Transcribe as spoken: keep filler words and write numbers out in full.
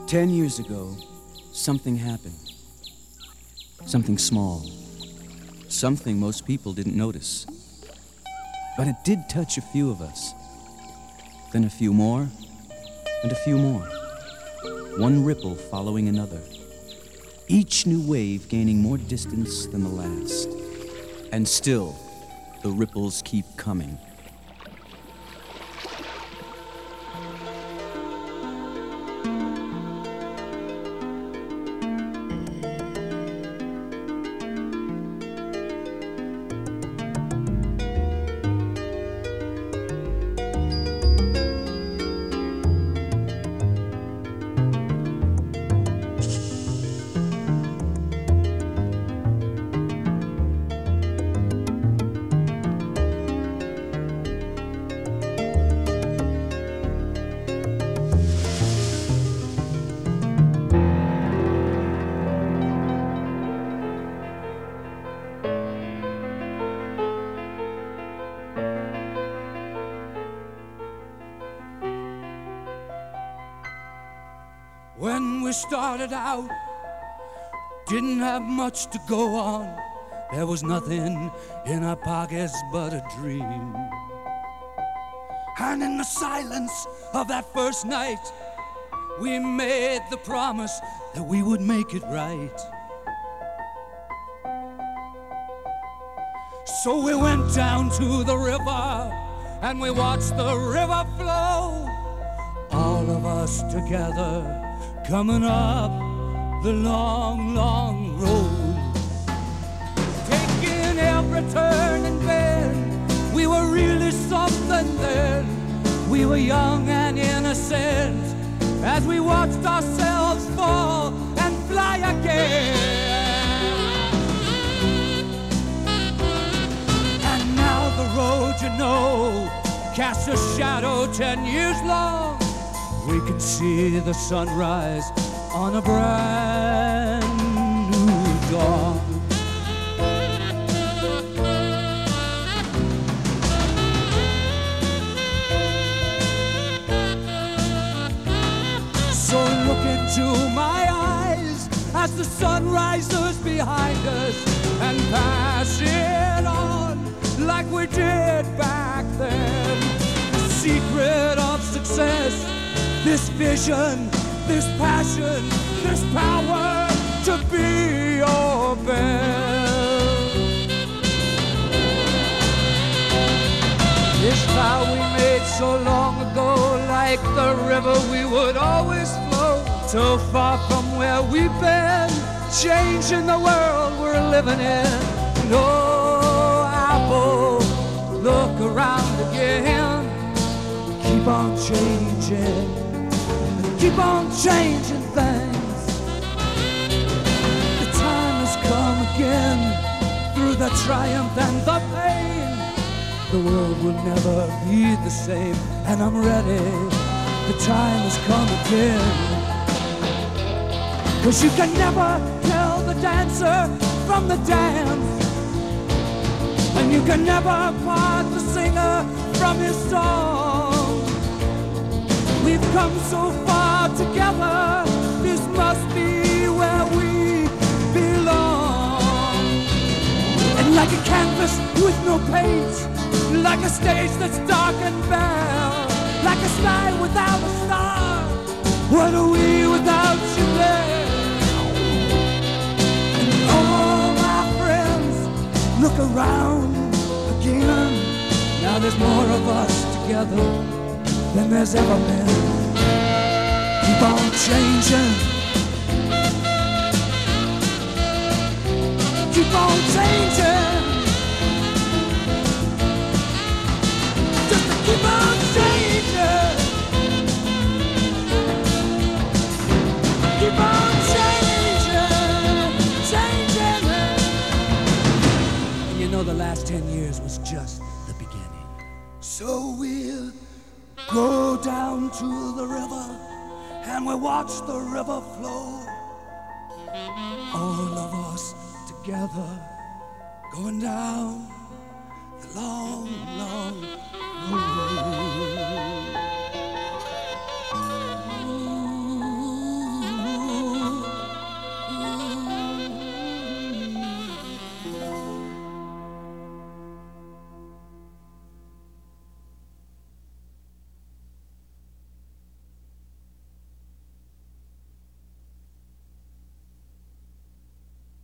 Ten years ago, something happened. Something small. Something most people didn't notice. But it did touch a few of us. Then a few more, and a few more. One ripple following another. Each new wave gaining more distance than the last. And still, the ripples keep coming. When we started out, didn't have much to go on. There was nothing in our pockets but a dream. And in the silence of that first night, we made the promise that we would make it right. So we went down to the river and we watched the river flow. All of us together, coming up the long, long road. Taking every turn and bend, we were really something then. We were young and innocent as we watched ourselves fall and fly again. And now the road, you know, casts a shadow ten years long. We can see the sunrise on a brand new dawn. So look into my eyes as the sun rises behind us and pass it on like we did back then. The secret of success, this vision, this passion, this power to be your best. This vow we made so long ago, like the river we would always flow. So far from where we've been, changing the world we're living in. No apple, look around again. Keep on changing. Keep on changing things. The time has come again. Through the triumph and the pain, the world will never be the same. And I'm ready. The time has come again. 'Cause you can never tell the dancer from the dance, and you can never part the singer from his song. We've come so far together, this must be where we belong. And like a canvas with no paint, like a stage that's dark and bare, like a sky without a star, what are we without you there? And all my friends, look around again. Now there's more of us together than there's ever been. Keep on changing. Keep on changing. Just to keep on changing. Keep on changing. Changing. And you know the last ten years was just the beginning. So we'll go down to the river and we watch the river flow. All of us together going down the long, long